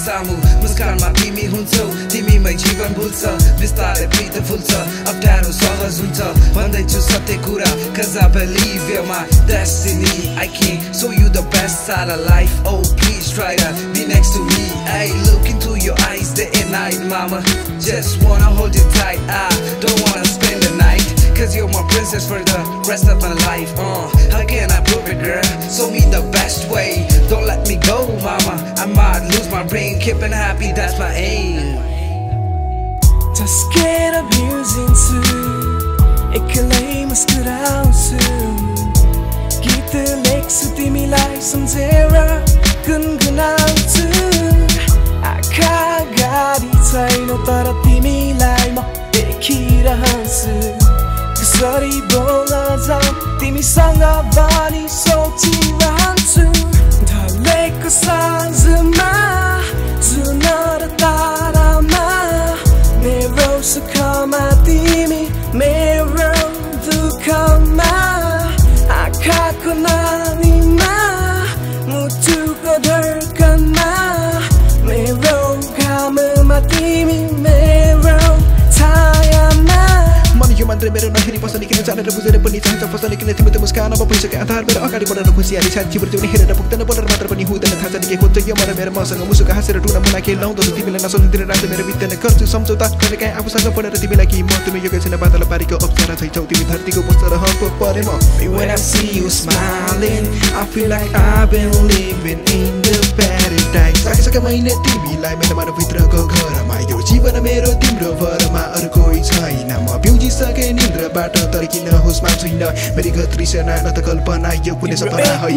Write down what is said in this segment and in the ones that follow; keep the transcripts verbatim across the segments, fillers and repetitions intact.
सामु मुस्कानमा तिमी हुन्छौ तिमीमै जीवन भुल्छ बिस्तारै प्रीत फुल्छ अप्ठ्यारो सहज हुन्छ भन्दैछु सत्य कुरा cause I believe you're my destiny I can show you the best side of life oh please try to be next to me I look into your eyes day and night mama just wanna hold you tight I don't wanna spend the night cause you're my princess for the rest of my life uh how can I prove it girl show me the best way don't let me go mama I might lose my brain keeping happy that's my aim just get up using to एक्लै मुस्कुराउँछु गीत लेख्छु तिमीलाई सम्झेर गुनगुनाउँछु आँखा अगाडि छैन तर तिमीलाई म देखिरहन्छु कसरी बोल्न जाऊँ तिमीसँग भनी सोचिरहन्छु ढलेको साँझमा जुन र तारामा मेरो सुखमा तिमी मेरो दुःखमा आँखाको नानीमा मुटुको धड्कनमा मेरो घाममा तिमी मेरो छायामा मन यो मात्र मेरो नहेरी पसले किन जानेर बुझेर पनि चाहन्छ पसले किन तिम्रो त्यो मुस्कान अब भइसक्यो आधार मेरो अगाडि बढ्न खुसियाली साथी जीवन जिउने हेरेर पुग्दैन बोलेर मात्र पनि हुँदैन थाहा छ के खोज्छ यो मलाई मेरो मसँग मुसुक हाँसेर टुना मुना के लाउँदो तिमीलाई नसोच्दिन रात मेरो बित्दैन गर्छु सम्झौता कहिले काहीँ आफूसँग पढेर तिमीलाई कि म तिमी यो छैन बादल पारीको अप्सरा छैछौ तिमी धरतीको पुष्ट रहको परे म When I see you smiling I feel like I've been living in the paradise सके मैले तिमीलाई मेरो मनभित्रको घरमा यो जीवन मेरो तिम्रो भरमा अरू कोही छैन म बिउजिसके निन्द्राबाट तर किन होसमा छैन मेरी गतृष्णा न त कल्पना यो कुनै सपना होइन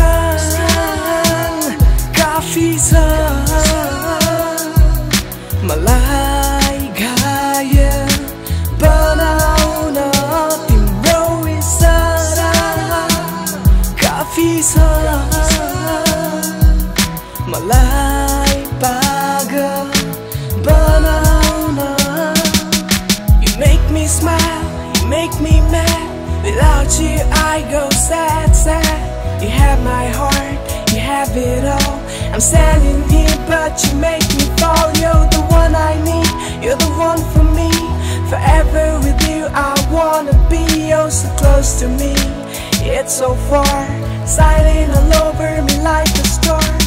काफी छ मलाई घायल बनाउन तिम्रो इसारा काफी छ मलाई पागल बनाउन You make me smile, you make me mad Without you I go sad, sad You have my heart, you have it all I'm standing here but you make me fall You're the one I need, you're the one for me Forever with you I wanna be You're so close to me It's so far, silent all over me like a storm